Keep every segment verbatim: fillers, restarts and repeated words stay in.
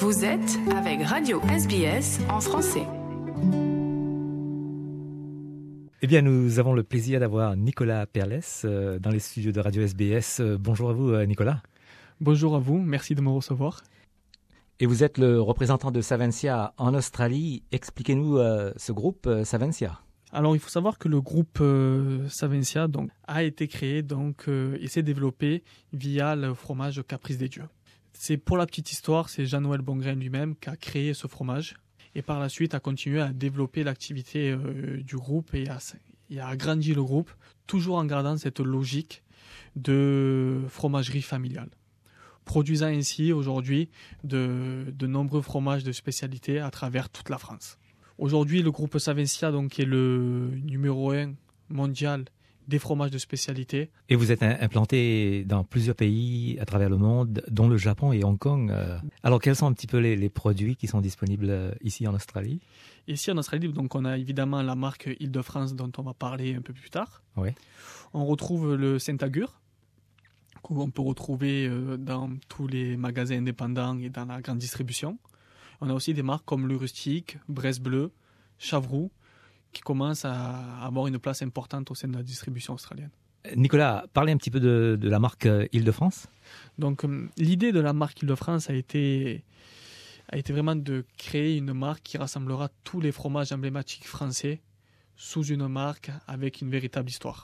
Vous êtes avec Radio S B S en français. Eh bien, nous avons le plaisir d'avoir Nicolas Perles euh, dans les studios de Radio S B S. Euh, bonjour à vous, euh, Nicolas. Bonjour à vous, merci de me recevoir. Et vous êtes le représentant de Savencia en Australie. Expliquez-nous euh, ce groupe euh, Savencia. Alors, il faut savoir que le groupe euh, Savencia donc, a été créé donc, euh, et s'est développé via le fromage Caprice des Dieux. C'est pour la petite histoire, c'est Jean-Noël Bongrain lui-même qui a créé ce fromage et par la suite a continué à développer l'activité euh, du groupe et a, et a agrandi le groupe, toujours en gardant cette logique de fromagerie familiale, produisant ainsi aujourd'hui de, de nombreux fromages de spécialité à travers toute la France. Aujourd'hui, le groupe Savencia donc, est le numéro un mondial des fromages de spécialité. Et vous êtes implanté dans plusieurs pays à travers le monde, dont le Japon et Hong Kong. Alors, quels sont un petit peu les, les produits qui sont disponibles ici en Australie ? Ici en Australie, donc, on a évidemment la marque Île-de-France dont on va parler un peu plus tard. Oui. On retrouve le Saint-Agur, qu'on peut retrouver dans tous les magasins indépendants et dans la grande distribution. On a aussi des marques comme le Rustique, Bresse Bleu, Chavroux, qui commencent à avoir une place importante au sein de la distribution australienne. Nicolas, parlez un petit peu de, de la marque Île-de-France. Donc, l'idée de la marque Île-de-France a été, a été vraiment de créer une marque qui rassemblera tous les fromages emblématiques français sous une marque avec une véritable histoire.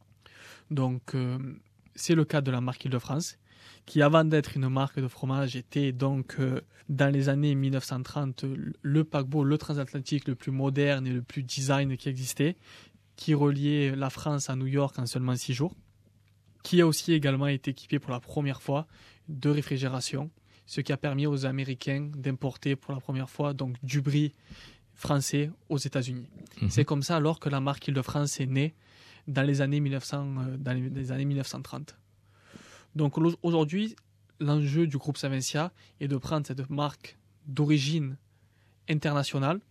Donc, euh, c'est le cas de la marque Île-de-France, qui avant d'être une marque de fromage était donc euh, dans les années mille neuf cent trente le paquebot, le transatlantique le plus moderne et le plus design qui existait, qui reliait la France à New York en seulement six jours, qui a aussi également été équipé pour la première fois de réfrigération, ce qui a permis aux Américains d'importer pour la première fois donc du brie français aux États-Unis. Mmh. C'est comme ça alors que la marque Île-de-France est née dans les années mille neuf cents, euh, dans les, les années mille neuf cent trente. Donc aujourd'hui, l'enjeu du groupe Savencia est de prendre cette marque d'origine internationale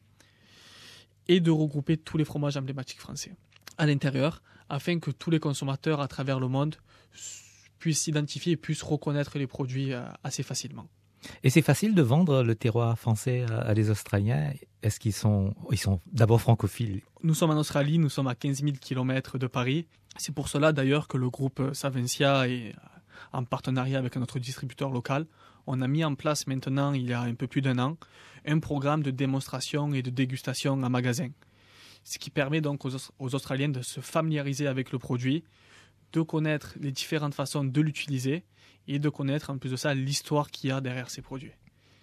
et de regrouper tous les fromages emblématiques français à l'intérieur, afin que tous les consommateurs à travers le monde puissent s'identifier et puissent reconnaître les produits assez facilement. Et c'est facile de vendre le terroir français à des Australiens. Est-ce qu'ils sont, ils sont d'abord francophiles ? Nous sommes en Australie, nous sommes à quinze mille kilomètres de Paris. C'est pour cela d'ailleurs que le groupe Savencia est en partenariat avec notre distributeur local. On a mis en place maintenant, il y a un peu plus d'un an, un programme de démonstration et de dégustation en magasin. Ce qui permet donc aux, aux Australiens de se familiariser avec le produit, de connaître les différentes façons de l'utiliser et de connaître en plus de ça l'histoire qu'il y a derrière ces produits.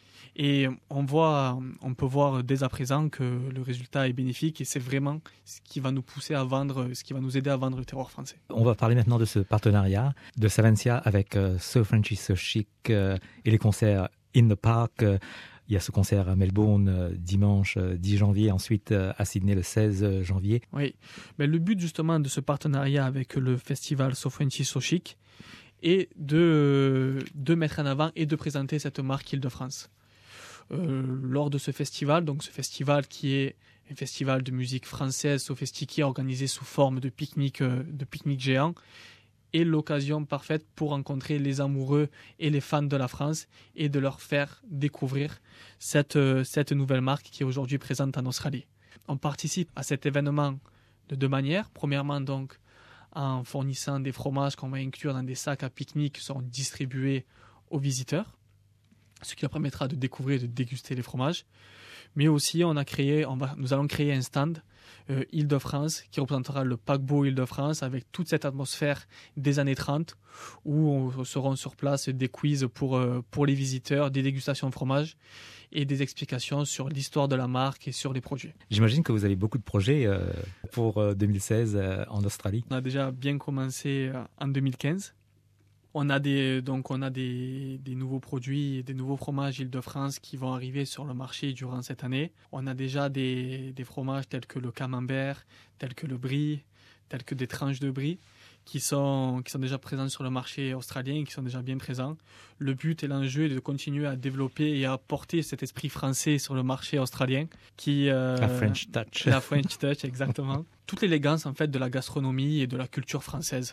Et on voit, on peut voir dès à présent que le résultat est bénéfique et c'est vraiment ce qui va nous pousser à vendre, ce qui va nous aider à vendre le terroir français. On va parler maintenant de ce partenariat de Savencia avec euh, So Frenchy So Chic euh, et les concerts In the Park. Euh, il y a ce concert à Melbourne euh, dimanche euh, dix janvier, ensuite euh, à Sydney le seize janvier. Oui, mais le but justement de ce partenariat avec le festival So Frenchy So Chic est de, de mettre en avant et de présenter cette marque Île-de-France. Euh, lors de ce festival, donc ce festival qui est un festival de musique française sophistiquée organisé sous forme de pique-nique, euh, de pique-nique géant, est l'occasion parfaite pour rencontrer les amoureux et les fans de la France et de leur faire découvrir cette, euh, cette nouvelle marque qui est aujourd'hui présente en Australie. On participe à cet événement de deux manières. Premièrement, donc, en fournissant des fromages qu'on va inclure dans des sacs à pique-nique qui seront distribués aux visiteurs, ce qui leur permettra de découvrir et de déguster les fromages. Mais aussi, on a créé, on va, nous allons créer un stand euh, Île-de-France qui représentera le paquebot Île-de-France avec toute cette atmosphère des années trente où on seront sur place des quiz pour, euh, pour les visiteurs, des dégustations de fromage et des explications sur l'histoire de la marque et sur les produits. J'imagine que vous avez beaucoup de projets euh, pour euh, deux mille seize euh, en Australie. On a déjà bien commencé euh, en deux mille quinze. On a des, donc on a des, des nouveaux produits, des nouveaux fromages Île-de-France qui vont arriver sur le marché durant cette année. On a déjà des, des fromages tels que le camembert, tels que le brie, tels que des tranches de brie qui sont, qui sont déjà présents sur le marché australien et qui sont déjà bien présents. Le but et l'enjeu est de continuer à développer et à porter cet esprit français sur le marché australien. Qui, euh, la French Touch. La French Touch, exactement. Toute l'élégance en fait, de la gastronomie et de la culture française.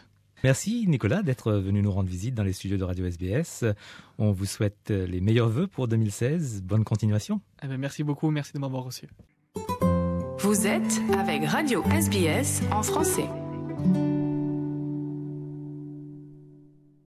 Merci Nicolas d'être venu nous rendre visite dans les studios de Radio S B S. On vous souhaite les meilleurs vœux pour deux mille seize. Bonne continuation. Eh bien, merci beaucoup, merci de m'avoir reçu. Vous êtes avec Radio S B S en français.